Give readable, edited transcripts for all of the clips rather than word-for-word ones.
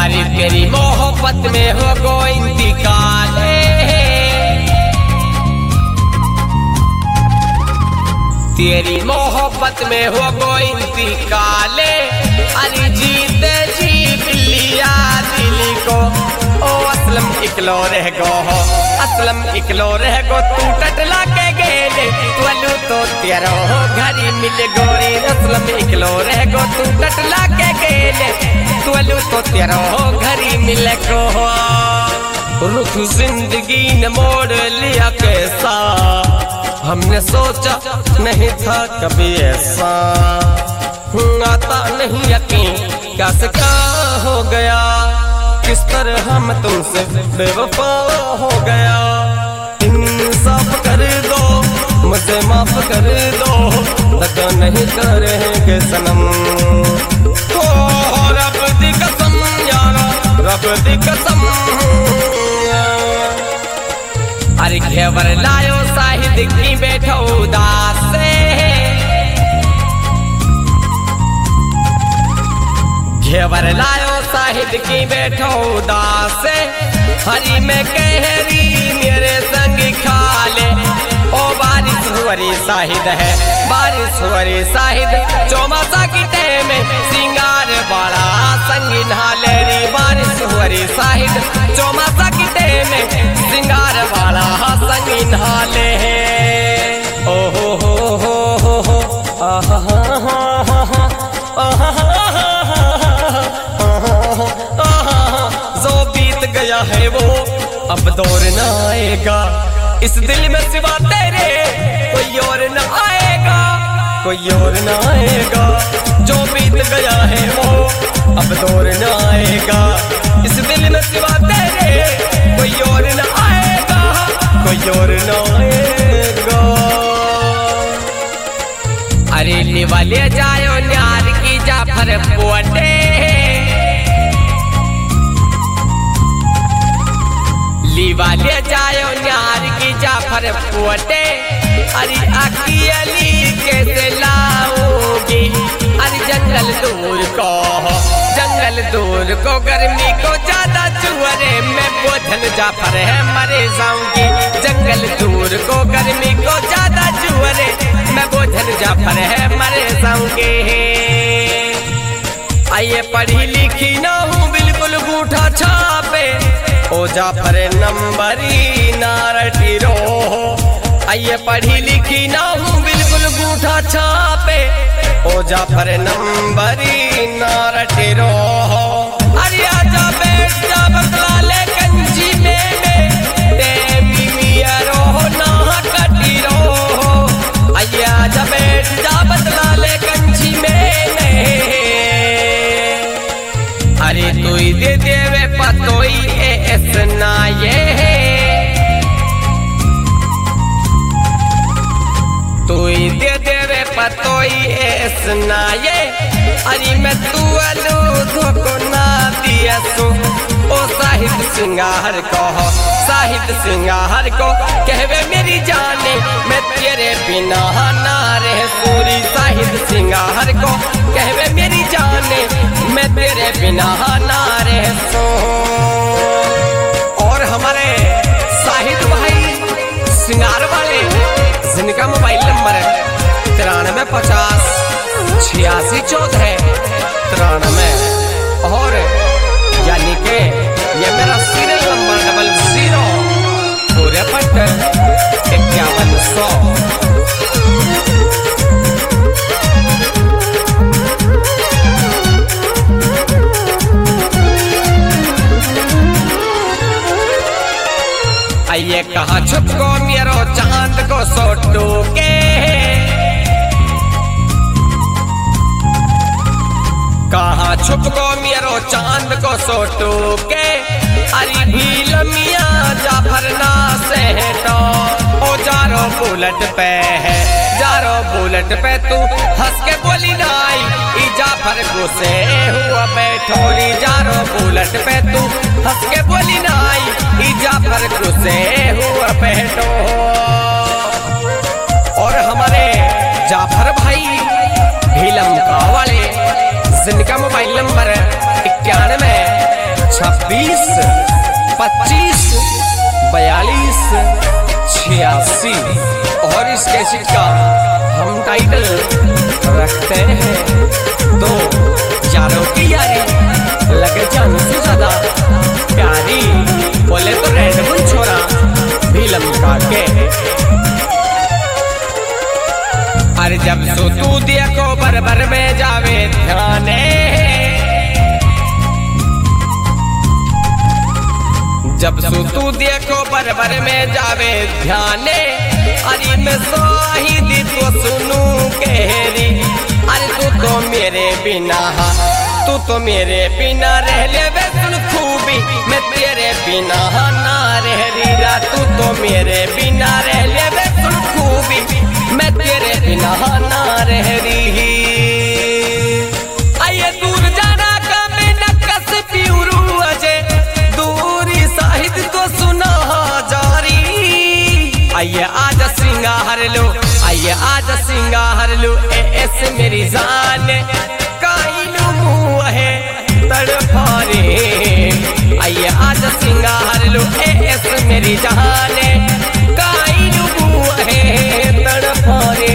अरे तेरी मोहब्बत में हो गो इंतकाल, तेरी मोहब्बत में हो गो इंतकाल। अरे जीते जी बिल्लिया दिल को, ओ असलम इकलो रह गो हो, असलम इकलो रह गो। तू टटला के गेले तुलू तो तेरो घरी मिल गोरी, असलम इकलो रह गो। तू टटला के गेले तुलू तो तेरो घरी मिल गो। रुख जिंदगी ने मोड़ लिया कैसा, हमने सोचा नहीं था कभी ऐसा। आता नहीं यकीन क्या से क्या हो गया, किस तरह हम तुमसे बेवफा हो गया। इंसाफ कर दो, मुझे माफ कर दो, धक्का नहीं करेंगे सनम। ओ रब दी कसम यारा, रब दी कसम। अरे घेवर लायो साहिद की बैठो उदास से, घेवर लायो साहिद की बैठो उदास से। हरी में कहरी मेरे संग खा ले, ओ बारिश हुरी साहिद है, बारिश हुरी साहिद। चौमासा की टाइम में सिंगार बड़ा संग नहाले रे, बारिश हुरी साहिद। चौमासा की टाइम में सिंगार बड़ा संग नहाले है। ओ हो आहा जो बीत गया है वो अब दौर न आएगा, इस दिल में सिवा तेरे कोई और न आएगा, कोई और न आएगा। जो बीत गया है वो अब दौर न आएगा, इस दिल में सिवा तेरे कोई और न आएगा, कोई और न आएगा। अरे निवाले जायो न्यार की जाफर पोटे, लीवाले जायो न्यार की जाफर पोटे। अरे आकी अली कैसे लाओगी, अरे जंगल दूर को, जंगल दूर को, गर्मी को ज्यादा चुहरे में बोझल जाफर है मरे जाऊंगी। जंगल दूर को, गर्मी को ज्यादा चुहरे में बोझल जाफर है मरे जाऊंगी। आइए पढ़ी लिखी ना हूँ बिल्कुल बूढ़ा छापे, ओ जाफर नंबरी नारटी रो। आइए पढ़ी लिखी ना हूँ बिल्कुल बूढ़ा छापे, ओ जाफर नंबरी नारटी रो। अरे आजा बैठ जा बतला ले कंजी में तेरी मिया रो ना कटी रो। आइए आजा बैठ जा बतला ले कंजी में। अरे तू दे देवे पतोई ऐसना ये, तू दे देवे पतोई ऐसना ये। अरे मैं तू अलू धोको ना दिया सू, ओ साहिद सिंगार को, साहिद सिंगार को कहवे मेरी जाने मैं तेरे बिना ना रह सूरी। साहिद सिंगार को कहवे मेरी जाने मैं तेरे बिना ना रह सू। और हमारे साहिद भाई सिंगार वाले जिनका मोबाइल नंबर है 9350 86 14 93, और यानी के ये मेरा सीरियल नंबर 00 पूरे पट 5100। आइए कहाँ छुप को मेरो चांद को सोटू के, कहाँ छुप को मेरो चांद को सोटू के। अरे भील मिया जाफर ना से तो, ओ जारो बुलेट पे है, जारो बुलेट पे तू हंस के बोली नाई, ई जाफर गुस्से हुआ बैठोरी। जारो बुलेट पे तू हंस के बोली नाई, ई जाफर गुस्से हुआ बैठो। और हमारे जाफर भाई भीलम का वाले जिनका मोबाइल नंबर 91 25 42 86 और इस कैसेट का हम टाइटल रखते हैं तो यारों की यारी लगे जान से ज्यादा प्यारी, बोले तो रेड बुल छोरा भी लमका के। अरे जब सो तू देखो बरबर में जावे ध्याने, जब सो तू देखो बरबर में जावे ध्याने, अरे मैं शाहिदी तो सुनू कहरी। अरे तू तो मेरे बिना, तू तो मेरे बिना रह ले वे सुन खूबी, मैं तेरे बिना ना रह रीरा। तू तो मेरे बिना रह ले वे सुन खूबी, मैं तेरे बिना ना रह रही। आइए दूर जाना का मैं नक्कस प्यूरू अजे, दूरी साहिद को सुना जारी। आइए आज सिंगार लो, आइए आज सिंगार लो ऐसे मेरी जान काइलू मुँह है तड़पारे। आइए आज सिंगार लो ऐसे मेरी जान काइलू मुँह है तड़पारे।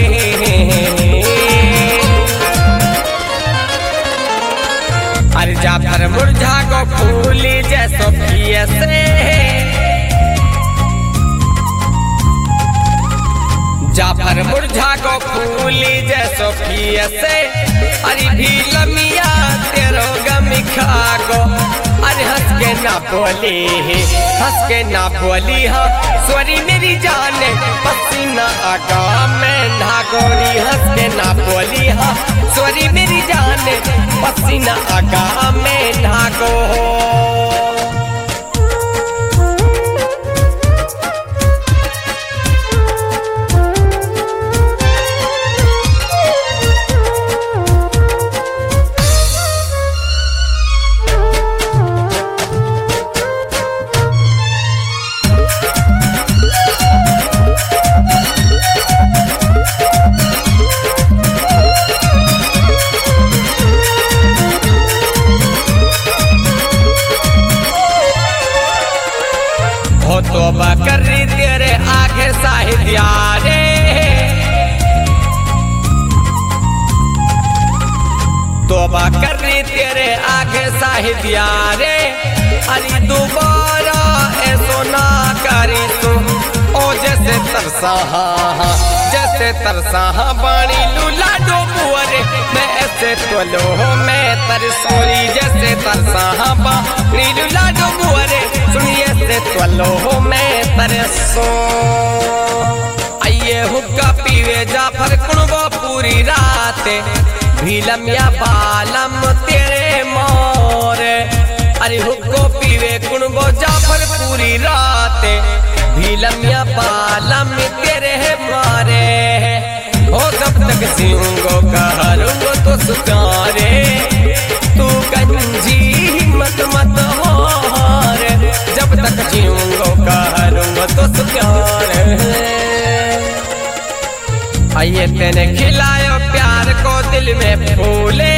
अरे जाफर मुरझा को फूली जैसो पिए से, जाफर मुरझा को फूली जैसो पिए से। अरे भी लमिया तेरो गमी खा गो, अरे हंस के ना बोली, हंस के ना बोली हाँ सॉरी मेरी जान पसीना आगा मैं ना गोरी। हंस के ना बोली हाँ सॉरी मेरी जान पसीना आगा मैं ना गो। तोबा कर रही तेरे आगे साहिद यारे, तोबा कर रही तेरे आगे साहिद यारे। अरे दोबारा ऐसो ना करी तू ओ जैसे तरसा जैसे तरसा बाणी लूला डोबुअरे। मैं ऐसे तो लो मैं तरसोरी जैसे तरसा बाणी लूला डोबुअरे। सुनिए से तो मैं तरसो। आइए हुक्का पीवे जाफर कुणबो पूरी रात, भीलम या बालम तेरे मोरे। अरे हुक्को पीवे कुणबो जाफर पूरी रात, भीलम या बालम तेरे मारे। हो जब तक सीऊंगो करूंगो तो सुकारे, तू गंजी मत मत हार। जब तक जीऊंगो करूंगो तो सुकार। आइए तेने खिलायो प्यार को दिल में फूले,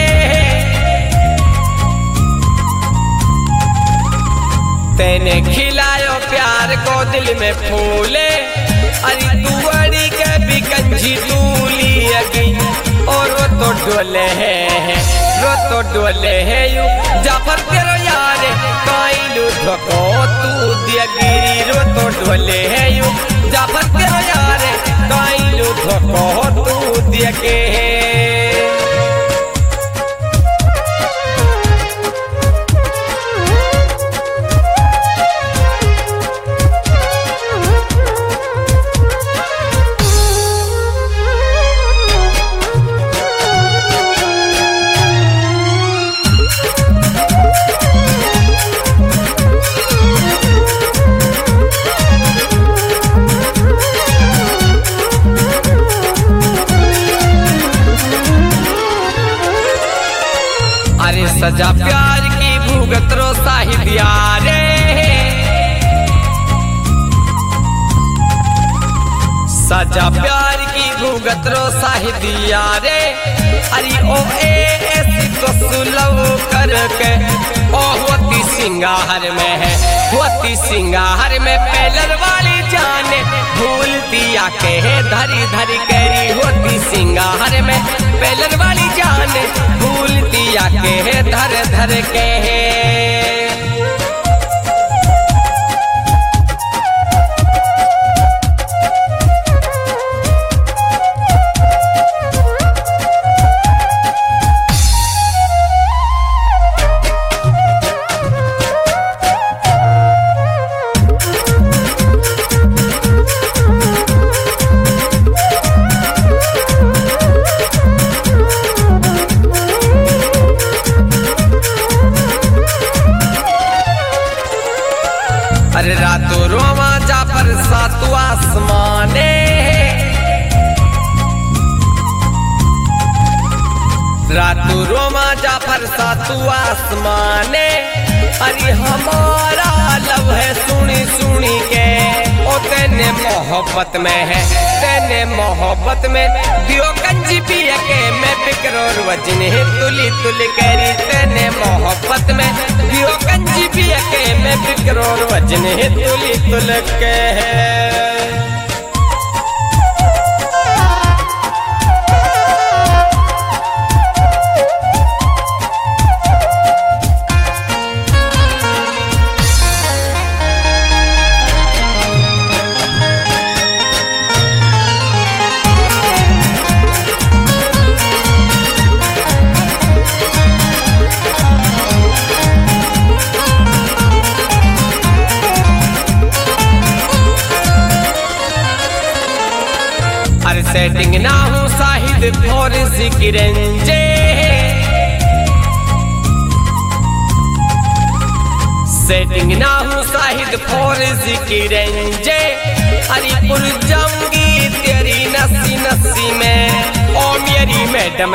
तेने खिलायो प्यार को दिल में फूले। अरे तू अड़ी के भी कंजी तूली अगी और वो तो डोले है, वो तो डोले है यू जाफर तेरो यार काइलू धको तू दिया गिरी। रो तो डोले है यू जाफर तेरो यार काइलू धको तू दिया के। सजा प्यार की भुगत रो साहिद यारे, सजा प्यार की भुगत रो साहिद यारे। अरे ओ ऐसी तो सुलव करके ओ होती सिंगार में है, होती सिंगार में पेलर वाली जाने भूल दिया के धरी धरी कैरी होती सिंगार में पेलर वाली जाने भूल दिया के धर धर के अरे रातों रोमा जाफर सातु आसमाने रातों रोमा जाफर सातु आसमाने अरे हमारा लव है सुनी सुनी के ओ तेने मोहब्बत में है तेने मोहब्बत में दियो कंजी पिया के मैं बिकरोर वजने तुली तुली करी तेने मोहब्बत में दियो कंजी पिया के मैं बिकरोर वजने तुली तुल के सेटिंग ना हूँ साहिद और जिक्रेंजे सेटिंग ना हूँ साहिद और जिक्रेंजे हरिपुर जाऊंगी तेरी नसी नसी में ओ मेरी मैडम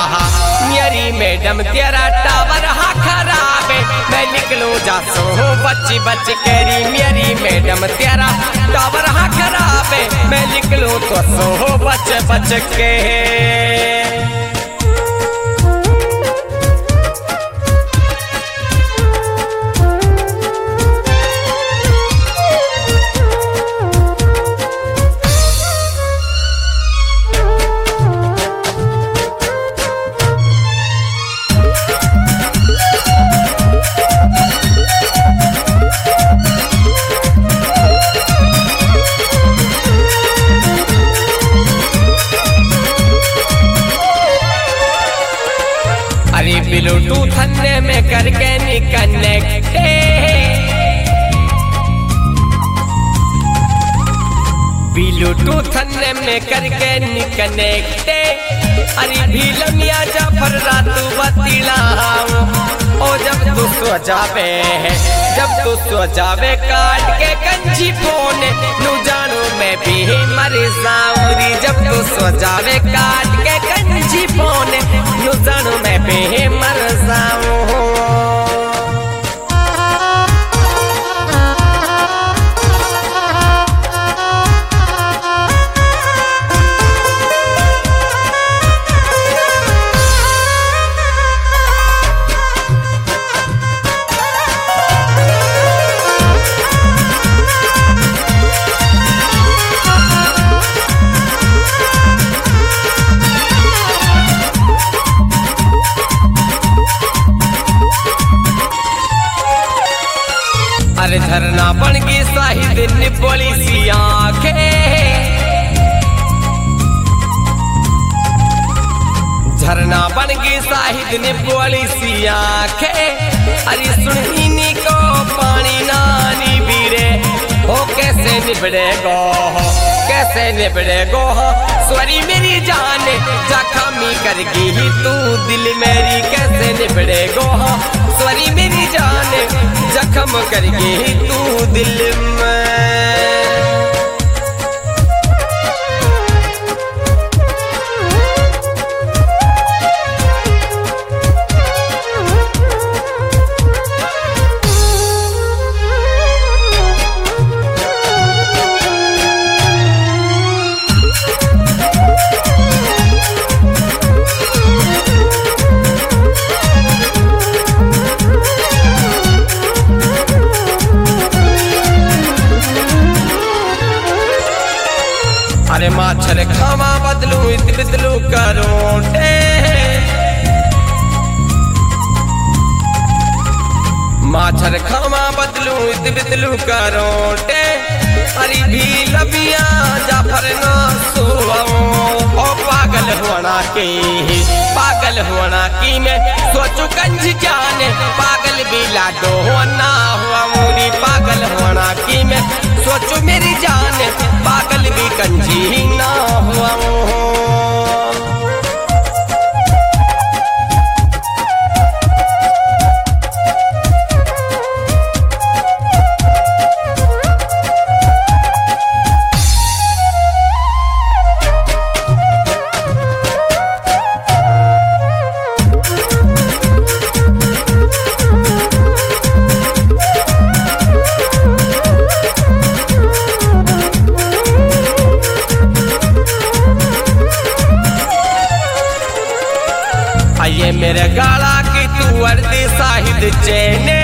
तेरा टावर हा खराब है मैं निकलूं जासो बच बच करी मेरी मैडम तेरा टावर हा खराब है मैं निकलूं तो सो बच बच के ब्लूटूथ अन्य में करके नी कनेक्टे ब्लूटूथ अन्य में करके नी कनेक्टे अरे भीलमिया जाफर रातू बतीला ओ जब तू सो जावे काट के कंजी फोन नू जानू मैं भी मर जाऊंगी जब तू सो जावे काट के कंजी फोन नू जानू मैं भी मर जाऊं अरे झरना बन गई साहिद निपोली सी आंखें झरना बन गई साहिद निपोली सी आंखें अरे सुनहीनी को पानी नानी बीरे हो कैसे निबड़े गो स्वरी मेरी जान जख्मी कर गई तू दिल मेरी कैसे निबड़े गो स्वरी मेरी जान जख्म कर गई तू दिल में माछर खावा बदलू इत बिदलू करोटे माछर खावा बदलू इत बिदलू करोटे अरे भी लबिया जाफर ना सुवाओ ओ पागल होना की मैं सोचू कंज जाने पागल भी लाडो ना हुआ मोरी पागल होना की मैं सोचू मेरी जान पागल भी कंजी ना हुआ ये मेरे गाला की तू वर्दी साहिद चेने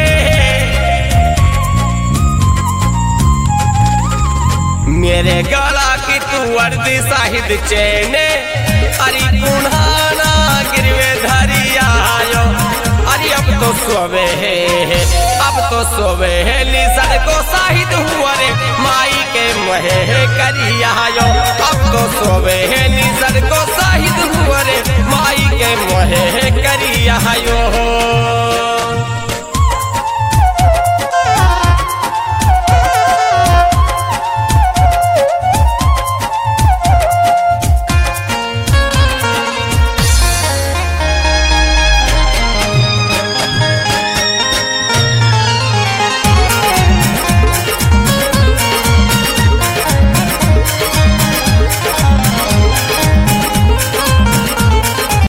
मेरे गाला की तू वर्दी साहिद चेने अरे पुनाना गिरवे धरिया आयो अरे अब तो सोवे है निसर को साहिद हुआ रे माई के महे करिया आयो अब तो सोवे है निसर को साहिद हुआ रे माई के मोहे करिया यो